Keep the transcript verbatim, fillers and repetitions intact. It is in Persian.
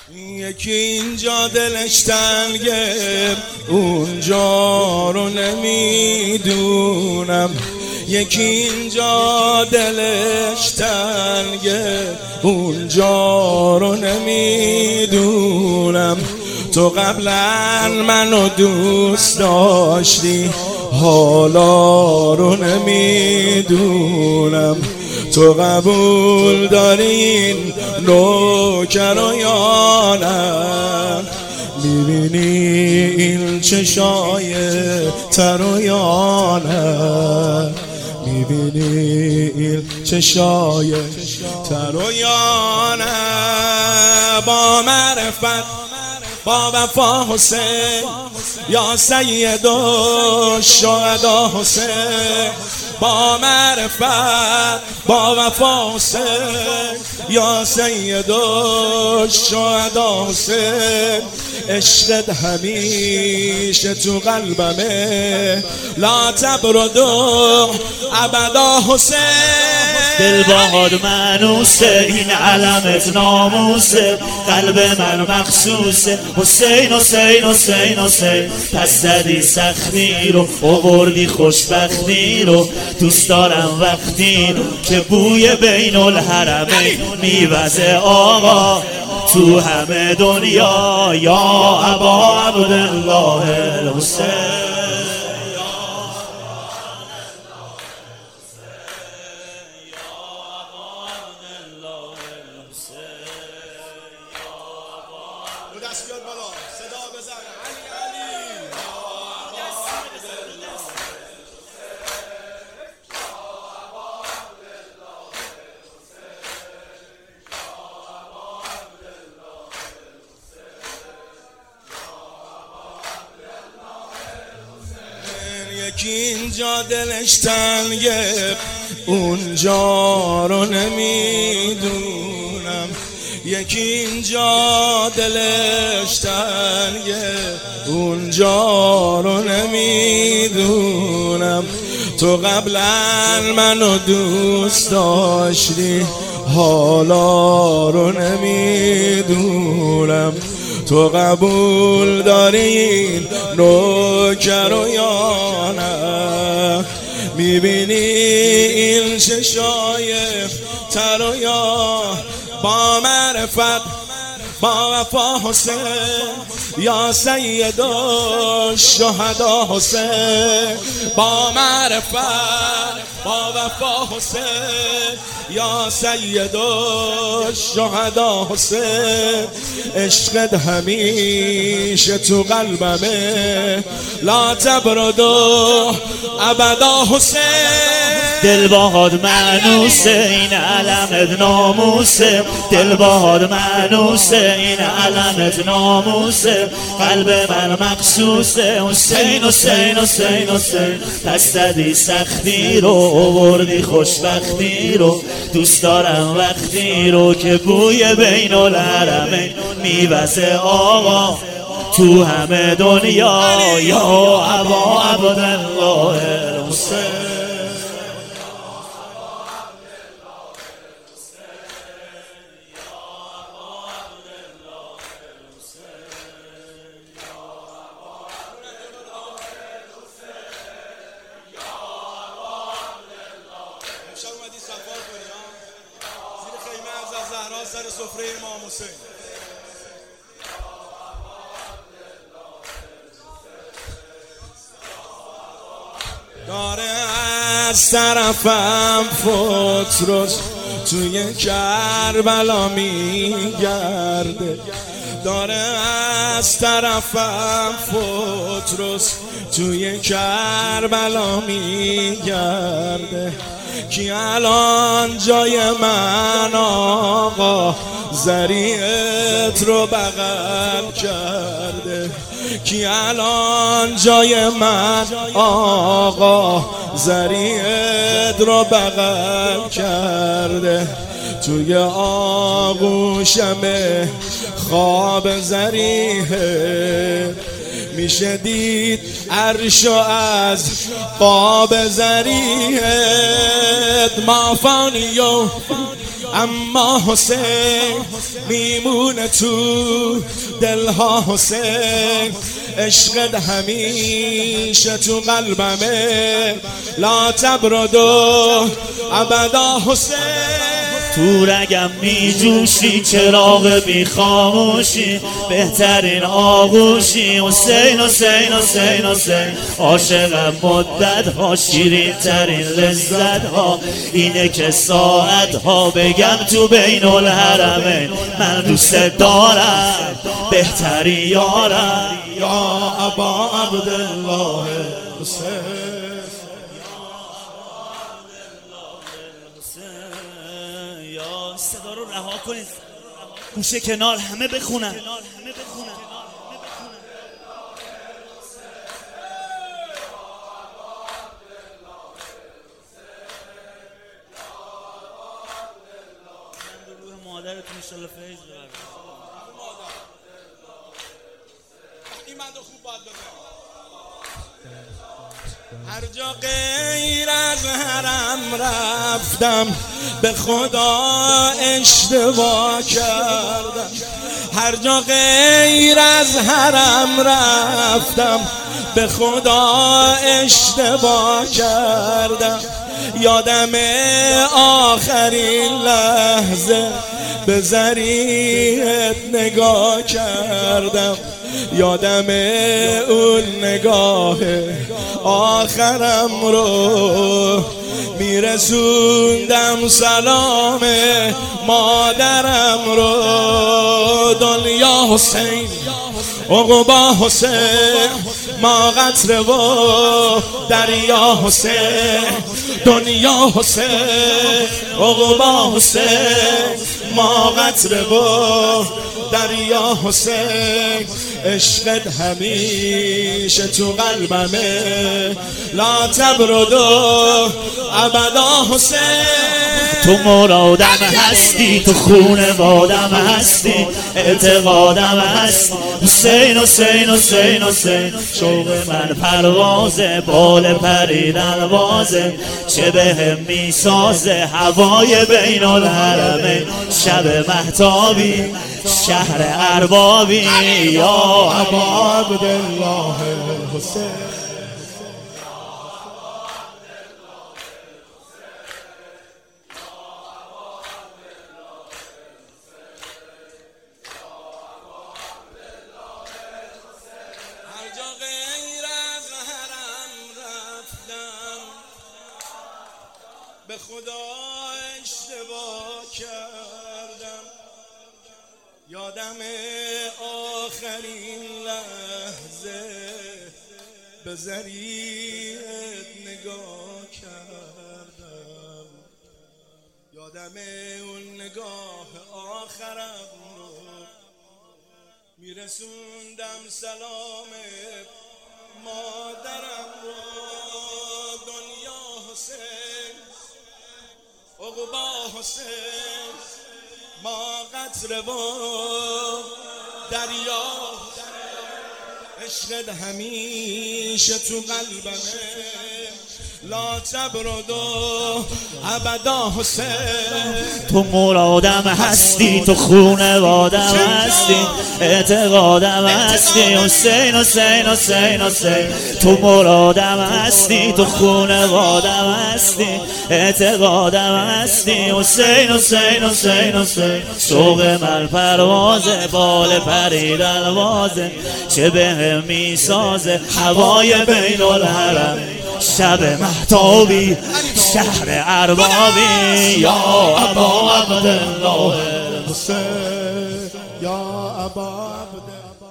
یکی اینجا دلش تنگه اونجا رو نمیدونم، یکی اینجا دلش تنگه اونجا رو نمیدونم. تو قبلا منو دوست داشتی حالا رو نمیدونم. تو قبول داری این نوکر رو یا نه؟ میبینی این چشای تر رو یا نه؟ میبینی این چشای تر رو یا نه؟ با معرفت با وفا حسین یا سید الشهدا حسین، با معرفت با وفا حسین یا سید الشهدا حسین. عشقت همیشه تو قلبمه لا تبرد ابدا حسین. دل باهات منوسه این علمت ناموسه، قلب من مخصوصه حسین حسین حسین حسین. پس زدی سختی رو آوردی خوشبختی رو، دوست دارم وقتی رو که بوی بین الحرمین میوزه آقا تو همه دنیا یا ابا عبدالله الحسین. دست بیاد بالا صدا بزن علی علی. یکی اینجا دلش تنگه اونجا رو نمیدونم، یکی اینجا دلش تنگه اونجا رو نمیدونم. تو قبلا منو دوست داشتی حالا رو نمیدونم. تو قبول داری این نوکر رو یا نه؟ میبینی این چشای تر رو یا؟ با معرفت با وفا حسین یا سید الشهدا حسین، با معرفت با وفا حسین یا سید الشهدا حسین. عشقت همیشه تو قلبمه لا تبرد ابدا حسین. دل باهات منوسه این علمت ناموسه، دل باهات منوسه این علمت ناموسه، قلب من مخصوصه حسین حسین حسین حسین. پس زدی سختی رو آوردی خوشبختی رو، دوست دارم وقتی رو که بوی بین الحرمین میوزه آقا تو همه دنیا یا ابا عبدالله الحسین. سر سفره امام حسین داره از طرفم فتروس توی کربلا میگرده، داره از طرفم فتروس توی کربلا میگرده. کی الان جای من آقا ذریعت رو بغل کرده؟ کی الان جای من آقا ذریعت رو بغل کرده؟ توی آغوشم خواب ذریعه میشه دید عرشو از قاب ذریعت. ما فانیو اما حسین میمونه تو دلها حسین، عشقت همیشه تو قلبمه، لا تبرد ابدا حسین. تو رگم می جوشی چراغ بی خاموشی، بهترین آغوشی، حسین حسین حسین حسین. عاشقم مدت ها، شیرین ترین لذت ها اینه که ساعت ها بگم تو بین الحرمین من دوست دارم بهترین یارم. یا ابا عبدالله حسین، یا صدا رو رها کنید، گوشه کنار همه بخونن. مادرتون انشالله فیض ببره. این مدو خوب باید ببره. هر جا غیر از حرم رفتم به خدا اشتباه کردم، هر جا غیر از حرم رفتم به خدا اشتباه کردم. یادم آخرین لحظه به زریت نگاه کردم، یادم اون نگاه آخرم رو میرسوندم سلام مادرم رو. دنیا حسین عقبا حسین، ما قطره و دریا حسین. دنیا حسین عقبا حسین، ما قطره و دریا حسین. عشقت همیشه تو قلبمه، لا تبرد ابدا حسین. تو مرادم هستی، تو خونوادم هستی، اعتقادم هستی، حسین حسین حسین حسین. شوق من پروازه، بال پریدن بازه، چه بهم میسازه هوای بین الحرمین. شب مهتابی شهر اربابی، یا ابا عبدالله حسین. هر جا غیر از حرم رفتم به خدا اشتباه کردم، یادم آخرین لحظه به زریت نگاه کردم، یادم اون نگاه آخرم رو میرسوندم سلام مادرم رو. دنیا حسین عقبا حسین، ما قطره و دریا. عشقت همیشه تو قلبمه، لا تبرد ابدا حسین. تو مرادم هستی، تو خونوادم هستی، اعتقادم هستی، حسین حسین حسین حسین. تو مرادم هستی، تو خونوادم هستی، اعتقادم هستی، حسین حسین حسین حسین. شوق من پروازه، بال پریدن بازه، چه بهم میسازه هوای بین الحرم. شب مهتابی شهر اربابی، یا ابا عبدالله حسین، یا ابا عبدالله.